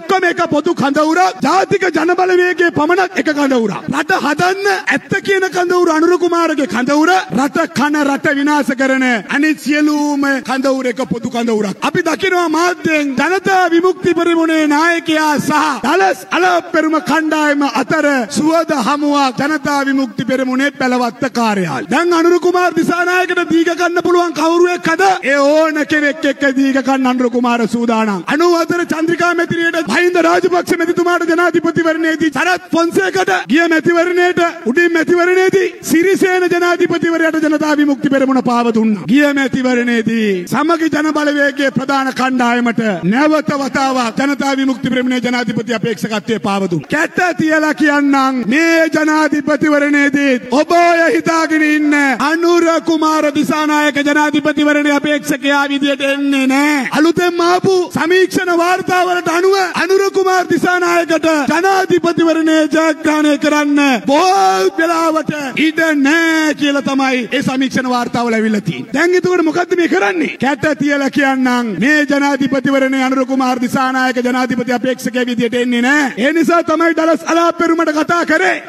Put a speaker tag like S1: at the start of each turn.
S1: ඔක්කොම එක පොදු කඳවුරක්. ජාතික ජනබලවේගයේ පමණක් එක කඳවුරක්. රට හදන්න ඇත්ත කියන කඳවුර අනුර කුමාරගේ කඳවුර. රට කන රට විනාශ කරන අනිත් සියලුම කඳවුර එක පොදු කඳවුරක්. අපි දකිනවා මාධ්‍යෙන් ජනතා විමුක්ති පෙරමුණේ නායකයා සහ දලස් අලප්පෙරුම කණ්ඩායම අතර සුවද හමුවක් ජනතා විමුක්ති පෙරමුණේ පැලවත්ත කාර්යාලය. දැන් අනුර කුමාර දිසානායකට දීග ගන්න පුළුවන් කවුරු එක්කද? ඒ ඕන කෙනෙක් එක්ක දීග ගන්න අනුර කුමාර සූදානම්. 94 චන්ද්‍රිකා මැතිරියට මහින්ද රාජපක්ෂ මැතිතුමාට ජනාධිපතිවරණයේදී සරත් ෆොන්සේකට ගිය මැතිවරණයට උඩින් මැතිවරණයේදී සිරිසේන ජනාධිපතිවරයාට ජනතා විමුක්ති පෙරමුණ පාව දුන්නා. ගිය මැතිවරණයේදී සමගි ජන බලවේගයේ ප්‍රධාන කණ්ඩායමට නැවත වතාවක් ජනතා විමුක්ති පෙරමුණේ ජනාධිපති අපේක්ෂකත්වයේ පාව දුන්නා. කැට තියලා කියන්නම් මේ ජනාධිපතිවරණයේදී ඔබ ඔය හිතාගෙන ඉන්න අනුර කුමාර දිසානායක ජනාධිපතිවරණයේ අපේක්ෂකයා විදියට එන්නේ නැහැ. අලුතෙන් ආපු සමීක්ෂණ වාර්තාවලට අනුව අනුර කුමාර දිසානායකට ජනාධිපතිවරණයේ ජයග්‍රහණය කරන්න බොහෝ වෙලාවට ඉඩ නැහැ කියලා තමයි ඒ සමීක්ෂණ වාර්තාවල ඇවිල්ලා තියෙන්නේ. දැන් එතකොට මොකද්ද මේ කරන්නේ? කැට තියලා කියන්නම් මේ ජනාධිපතිවරණයේ අනුර කුමාර දිසානායක ජනාධිපති අපේක්ෂකයා විදියට එන්නේ නැහැ. ඒ නිසා තමයි දලස් අලාප්පෙරුමට කතා කරේ.